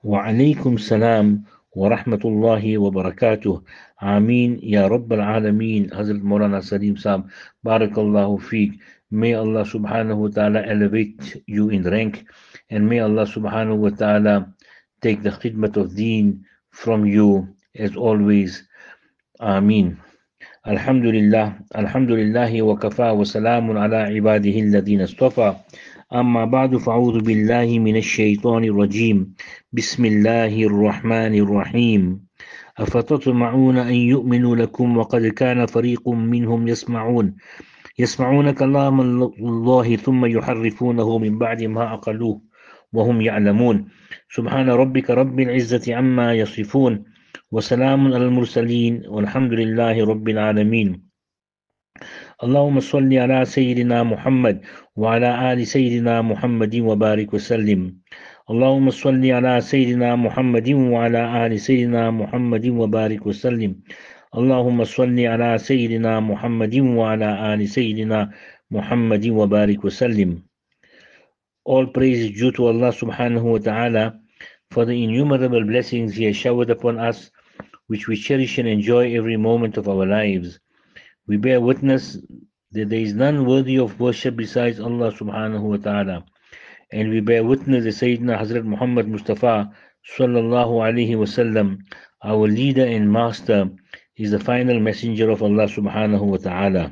وعليكم السلام ورحمة الله وبركاته. Ameen Ya Rabbal Alameen. Hazrat Maulana Salim Saab, Barakallahu Feek. May Allah subhanahu wa ta'ala elevate you in rank, and may Allah subhanahu wa ta'ala take the khidmat of deen from you as always. Ameen. Alhamdulillah, Alhamdulillahi wa kafa wa salamun ala ibadihi alladhina istafa. أما بعد فأعوذ بالله من الشيطان الرجيم بسم الله الرحمن الرحيم أفتطمعون أن يؤمنوا لكم وقد كان فريق منهم يسمعون كلام الله ثم يحرفونه من بعد ما عقلوه وهم يعلمون سبحان ربك رب العزة عما يصفون وسلام على المرسلين والحمد لله رب العالمين. اللهم صل على سيدنا محمد وعلى آل سيدنا محمد وبارك وسلم. اللهم صل على سيدنا محمد وعلى آل سيدنا محمد وبارك وسلم. اللهم صل على سيدنا محمد وعلى آل سيدنا محمد وبارك وسلم. All praise is due to Allah subhanahu wa ta'ala for the innumerable blessings He has showered upon us, which we cherish and enjoy every moment of our lives. We bear witness that there is none worthy of worship besides Allah subhanahu wa ta'ala. And we bear witness that Sayyidina Hazrat Muhammad Mustafa sallallahu alayhi wasallam, our leader and master, is the final messenger of Allah subhanahu wa ta'ala.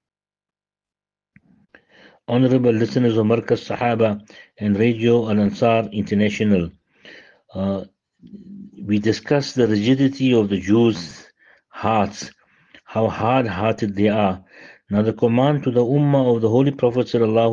Honorable listeners of Markaz Sahaba and Radio Al-Ansar International, we discussed the rigidity of the Jews' hearts, how hard-hearted they are. Now the command to the Ummah of the Holy Prophet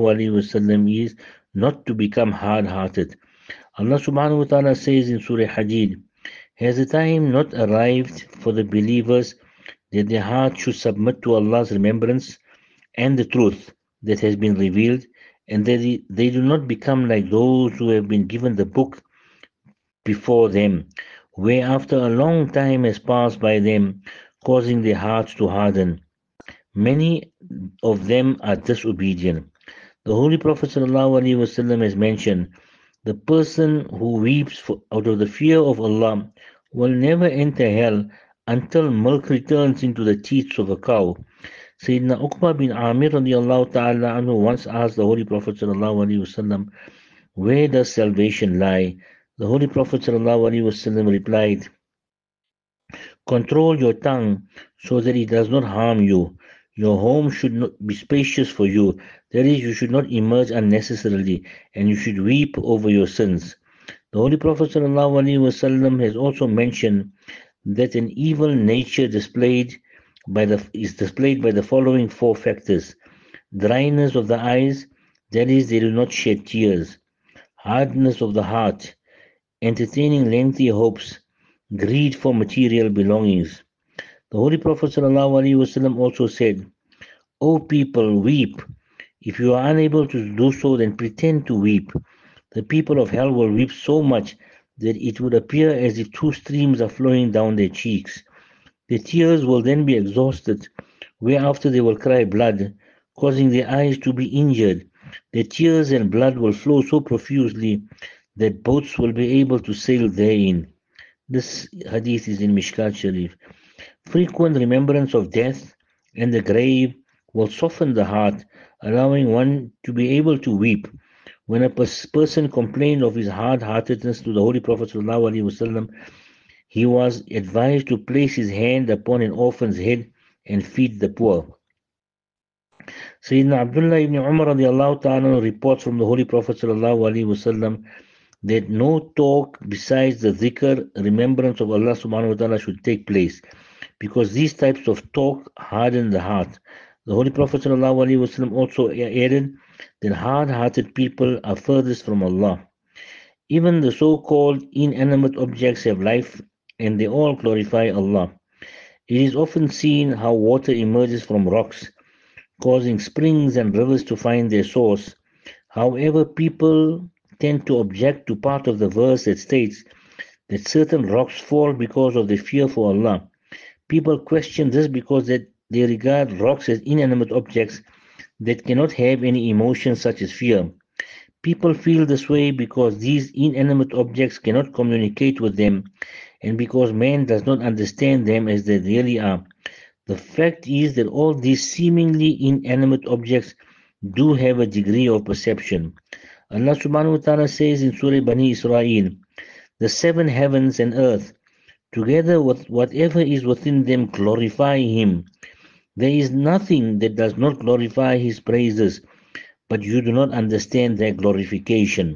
ﷺ is not to become hard-hearted. Allah subhanahu wa ta'ala says in Surah Hadid, has the time not arrived for the believers that their hearts should submit to Allah's remembrance and the truth that has been revealed, and that they do not become like those who have been given the book before them, where after a long time has passed by them, causing their hearts to harden. Many of them are disobedient. The Holy Prophet ﷺ has mentioned, the person who weeps out of the fear of Allah will never enter hell until milk returns into the teats of a cow. Sayyidina Uqba bin Amir radiallahu ta'ala anhu once asked the Holy Prophet ﷺ, where does salvation lie? The Holy Prophet ﷺ replied, control your tongue so that it does not harm you. Your home should not be spacious for you. That is, you should not emerge unnecessarily, and you should weep over your sins. The Holy Prophet ﷺ has also mentioned that an evil nature is displayed by the following four factors: dryness of the eyes, that is, they do not shed tears; hardness of the heart, entertaining lengthy hopes; greed for material belongings. The Holy Prophet ﷺ also said, O people, weep. If you are unable to do so, then pretend to weep. The people of hell will weep so much that it would appear as if two streams are flowing down their cheeks. The tears will then be exhausted, whereafter they will cry blood, causing their eyes to be injured. The tears and blood will flow so profusely that boats will be able to sail therein. This hadith is in Mishkat Sharif. Frequent remembrance of death and the grave will soften the heart, allowing one to be able to weep. When a person complained of his hard-heartedness to the Holy Prophet ﷺ, he was advised to place his hand upon an orphan's head and feed the poor. Sayyidina Abdullah ibn Umar radiallahu ta'ala reports from the Holy Prophet ﷺ that no talk besides the dhikr, remembrance of Allah subhanahu wa ta'ala, should take place, because these types of talk harden the heart. The Holy Prophet ﷺ also added that hard-hearted people are furthest from Allah. Even the so-called inanimate objects have life, and they all glorify Allah. It is often seen how water emerges from rocks, causing springs and rivers to find their source. However, people tend to object to part of the verse that states that certain rocks fall because of their fear for Allah. People question this because they regard rocks as inanimate objects that cannot have any emotions such as fear. People feel this way because these inanimate objects cannot communicate with them and because man does not understand them as they really are. The fact is that all these seemingly inanimate objects do have a degree of perception. Allah subhanahu wa ta'ala says in Surah Bani Israel, the seven heavens and earth, together with whatever is within them, glorify Him. There is nothing that does not glorify His praises, but you do not understand their glorification.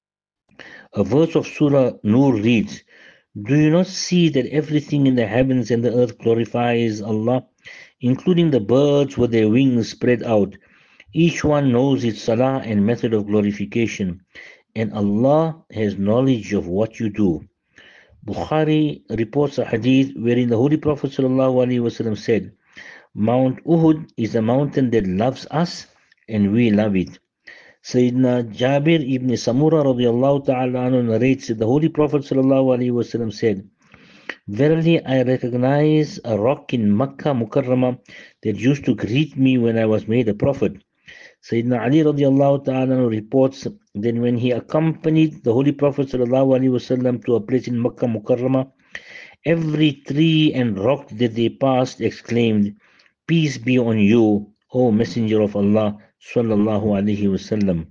A verse of Surah Nur reads, do you not see that everything in the heavens and the earth glorifies Allah, including the birds with their wings spread out? Each one knows its salah and method of glorification, and Allah has knowledge of what you do. Bukhari reports a hadith wherein the Holy Prophet ﷺ said, Mount Uhud is a mountain that loves us and we love it. Sayyidina Jabir ibn Samura radiallahu ta'ala anhu narrates that the Holy Prophet ﷺ said, verily I recognize a rock in Makkah Mukarramah that used to greet me when I was made a prophet. Sayyidina Ali radiallahu ta'ala reports that when he accompanied the Holy Prophet ﷺ to a place in Makkah Mukarramah, every tree and rock that they passed exclaimed, peace be on you, O Messenger of Allah sallallahu alayhi wasallam.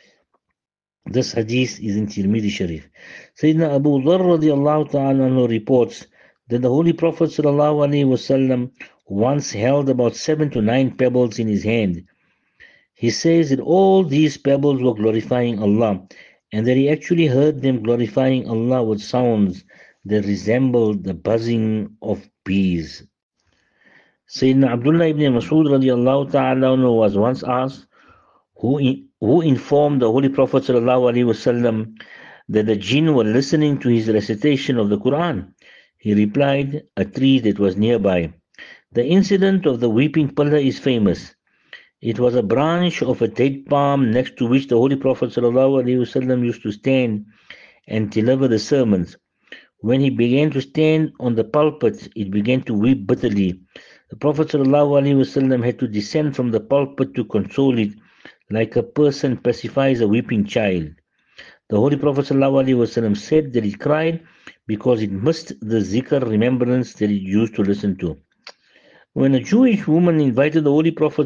This hadith is in Tirmidhi Sharif. Sayyidina Abu Dharr radiallahu ta'ala reports that the Holy Prophet sallallahu alayhi wasallam once held about 7 to 9 pebbles in his hand. He says that all these pebbles were glorifying Allah and that he actually heard them glorifying Allah with sounds that resembled the buzzing of bees. Sayyidina Abdullah ibn Mas'ud radiallahu ta'ala was once asked who informed the Holy Prophet sallallahu alaihi wasallam that the jinn were listening to his recitation of the Quran. He replied, a tree that was nearby. The incident of the weeping pillar is famous. It was a branch of a date palm next to which the Holy Prophet ﷺ used to stand and deliver the sermons. When he began to stand on the pulpit, it began to weep bitterly. The Prophet ﷺ had to descend from the pulpit to console it, like a person pacifies a weeping child. The Holy Prophet ﷺ said that it cried because it missed the zikr remembrance that it used to listen to. When a Jewish woman invited the Holy Prophet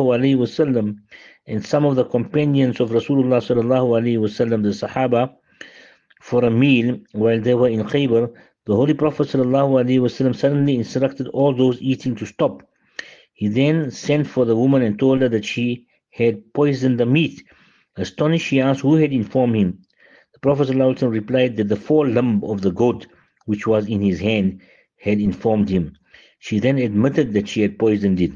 ﷺ and some of the companions of Rasulullah ﷺ, the Sahaba, for a meal while they were in Khaybar, the Holy Prophet ﷺ suddenly instructed all those eating to stop. He then sent for the woman and told her that she had poisoned the meat. Astonished, she asked who had informed him. The Prophet ﷺ replied that the forelimb of the goat, which was in his hand, had informed him. She then admitted that she had poisoned it.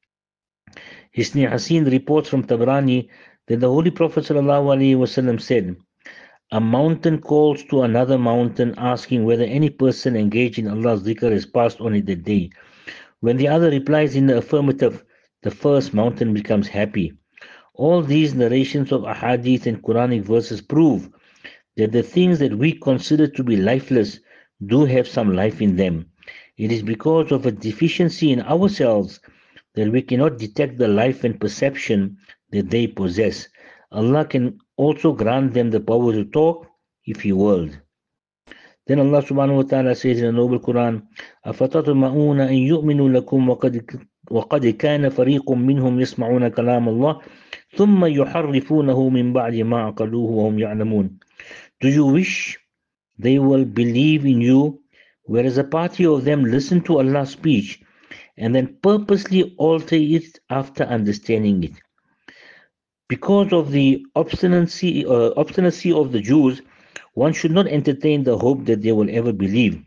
Hisni Hasin reports from Tabrani that the Holy Prophet ﷺ said, a mountain calls to another mountain asking whether any person engaged in Allah's dhikr has passed on it that day. When the other replies in the affirmative, the first mountain becomes happy. All these narrations of ahadith and Quranic verses prove that the things that we consider to be lifeless do have some life in them. It is because of a deficiency in ourselves that we cannot detect the life and perception that they possess. Allah can also grant them the power to talk if He willed. Then Allah subhanahu wa ta'ala says in the Noble Quran, أَفَتَطْمَعُونَ أَن يُؤْمِنُوا لَكُمْ وَقَدْ كَانَ فَرِيقٌ مِّنْهُمْ يَسْمَعُونَ كَلَامَ اللَّهِ ثُمَّ يُحَرِّفُونَهُ مِنْ بَعْدِ مَا عَقَلُوهُ وَهُمْ يَعْلَمُونَ. Do you wish they will believe in you, whereas a party of them listen to Allah's speech and then purposely alter it after understanding it? Because of the obstinacy of the Jews, one should not entertain the hope that they will ever believe.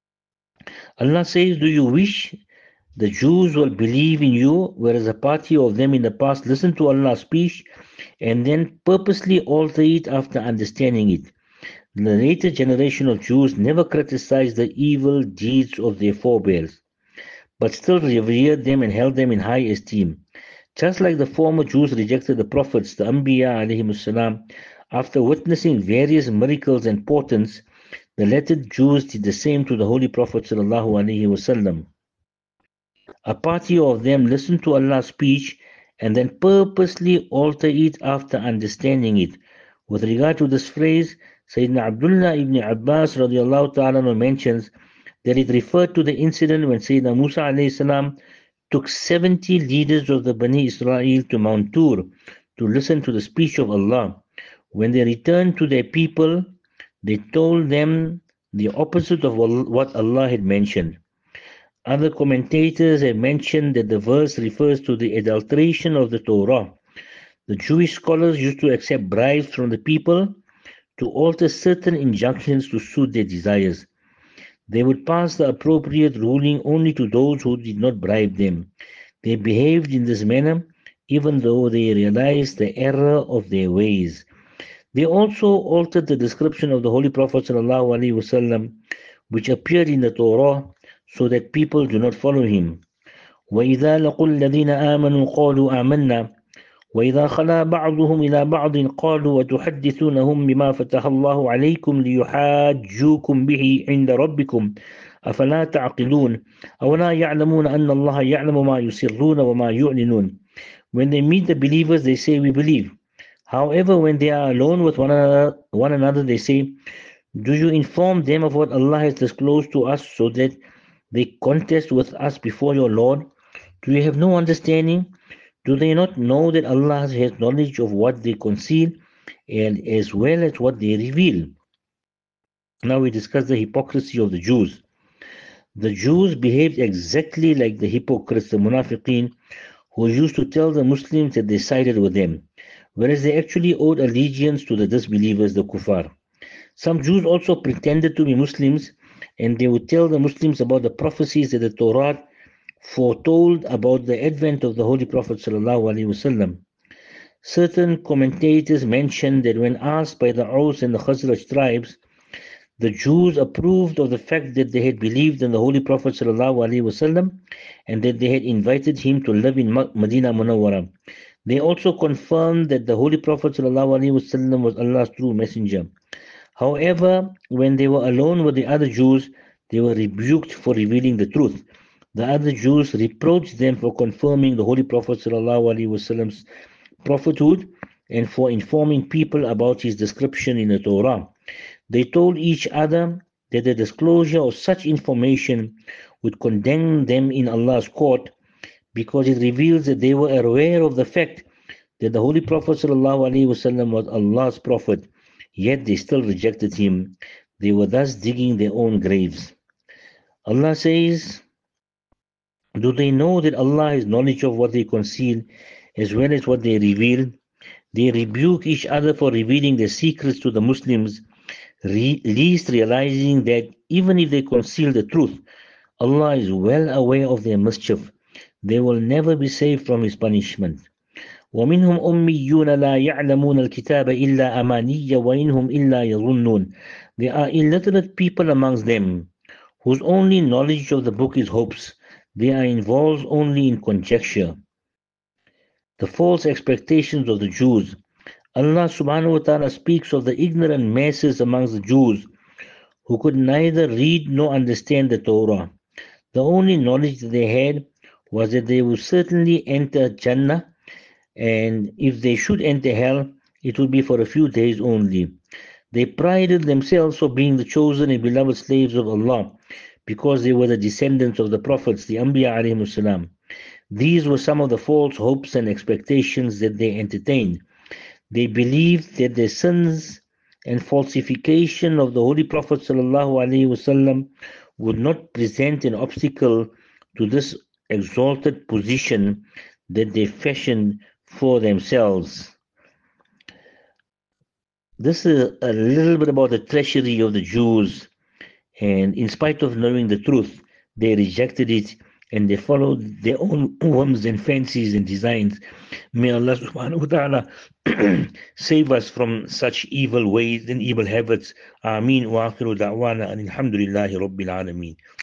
Allah says, do you wish the Jews will believe in you, whereas a party of them in the past listened to Allah's speech and then purposely alter it after understanding it? The later generation of Jews never criticized the evil deeds of their forebears, but still revered them and held them in high esteem. Just like the former Jews rejected the prophets, the Anbiya alayhimus salam, after witnessing various miracles and portents, the latter Jews did the same to the Holy Prophet sallallahu alaihi wasallam. A party of them listened to Allah's speech and then purposely alter it after understanding it. With regard to this phrase, Sayyidina Abdullah ibn Abbas radiallahu ta'ala mentions that it referred to the incident when Sayyidina Musa alayhi salam took 70 leaders of the Bani Israel to Mount Tur to listen to the speech of Allah. When they returned to their people, they told them the opposite of what Allah had mentioned. Other commentators have mentioned that the verse refers to the adulteration of the Torah. The Jewish scholars used to accept bribes from the people to alter certain injunctions to suit their desires. They would pass the appropriate ruling only to those who did not bribe them. They behaved in this manner even though they realized the error of their ways. They also altered the description of the Holy Prophet ﷺ, which appeared in the Torah, so that people do not follow him. وَإِذَا لَقُوا الَّذِينَ آمَنُوا قَالُوا آمَنَّا وإذا خلا بعضهم إلى بعض قالوا وتحدثونهم بما فتح الله عليكم ليحاجوكم به عند ربكم أفلا تعقلون أولا يعلمون أن الله يعلم ما يسرون وما يعلنون. When they meet the believers, they say, we believe. However, when they are alone with one another, they say, do you inform them of what Allah has disclosed to us so that they contest with us before your Lord? Do you have no understanding? Do they not know that Allah has knowledge of what they conceal and as well as what they reveal? Now we discuss the hypocrisy of the Jews. The Jews behaved exactly like the hypocrites, the munafiqeen, who used to tell the Muslims that they sided with them, whereas they actually owed allegiance to the disbelievers, the kuffar. Some Jews also pretended to be Muslims, and they would tell the Muslims about the prophecies that the Torah foretold about the advent of the Holy Prophet ﷺ. Certain commentators mention that when asked by the Aus and the Khazraj tribes, the Jews approved of the fact that they had believed in the Holy Prophet ﷺ and that they had invited him to live in Medina Munawwara. They also confirmed that the Holy Prophet ﷺ was Allah's true messenger. However, when they were alone with the other Jews, they were rebuked for revealing the truth. The other Jews reproached them for confirming the Holy Prophet ﷺ's prophethood and for informing people about his description in the Torah. They told each other that the disclosure of such information would condemn them in Allah's court because it reveals that they were aware of the fact that the Holy Prophet ﷺ was Allah's prophet, yet they still rejected him. They were thus digging their own graves. Allah says, do they know that Allah has knowledge of what they conceal as well as what they reveal? They rebuke each other for revealing their secrets to the Muslims, least realizing that even if they conceal the truth, Allah is well aware of their mischief. They will never be saved from His punishment. وَمِنْهُمْ أُمِّيُّونَ لَا يَعْلَمُونَ الْكِتَابَ إِلَّا أَمَانِيَّ وَإِنْهُمْ إِلَّا يَظُنُّونَ. There are illiterate people amongst them, whose only knowledge of the book is hopes. They are involved only in conjecture. The false expectations of the Jews. Allah subhanahu wa ta'ala speaks of the ignorant masses amongst the Jews who could neither read nor understand the Torah. The only knowledge that they had was that they would certainly enter Jannah, and if they should enter hell, it would be for a few days only. They prided themselves for being the chosen and beloved slaves of Allah, because they were the descendants of the prophets, the Anbiya alayhimus salam. These were some of the false hopes and expectations that they entertained. They believed that their sins and falsification of the Holy Prophet ﷺ would not present an obstacle to this exalted position that they fashioned for themselves. This is a little bit about the treachery of the Jews. And in spite of knowing the truth, they rejected it and they followed their own whims and fancies and designs. May Allah subhanahu wa ta'ala save us from such evil ways and evil habits. Ameen wa akhiru da'wana and alhamdulillahi rabbil alameen.